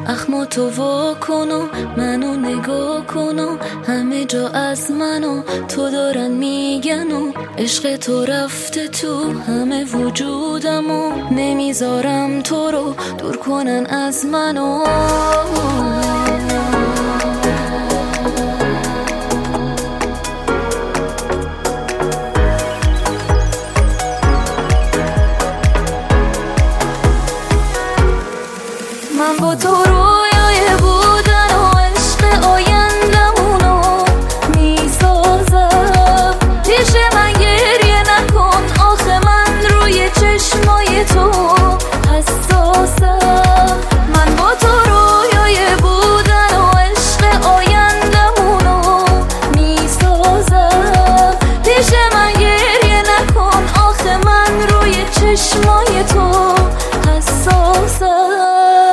اخماتو وا کن و منو نگاه کن و همه جا از منو تو دارن میگن و عشق تو رفته تو همه وجودم و نمیذارم تو رو دور کنن از منو. من با تو رویای بودن و عشق آیندمونو میسازم. پیش من گریه نکن آخه من روی چشمای تو حساسم. من با تو رویای بودن و عشق آیندمونو میسازم. پیش من گریه نکن آخه من روی چشمای تو حساسم.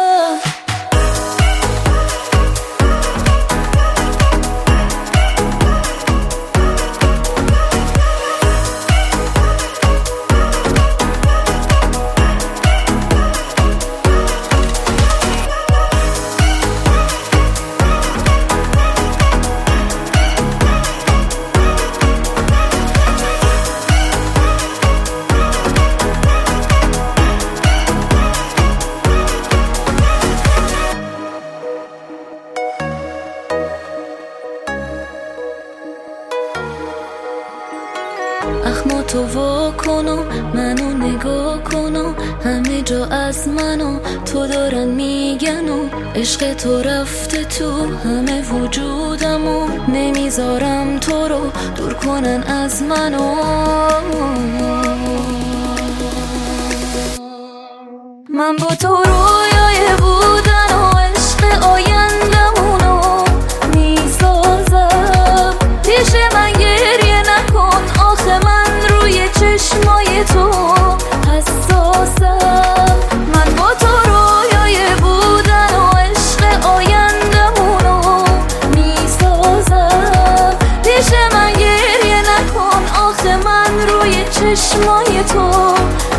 اخماتو وا کن و منو نگاه کن و همه جا از منو تو دارن میگن و عشق تو رفته تو همه وجودم و نمیذارم تو رو دور کنن از منو. من با تو رویای بودن و عشق آیندمونو میسازم. پیش من گریه نکن آخه من روی چشمای تو حساسم. من با تو رویای بودن و عشق آیندمونو میسازم. پیش من گریه نکن آخه من روی چشمای تو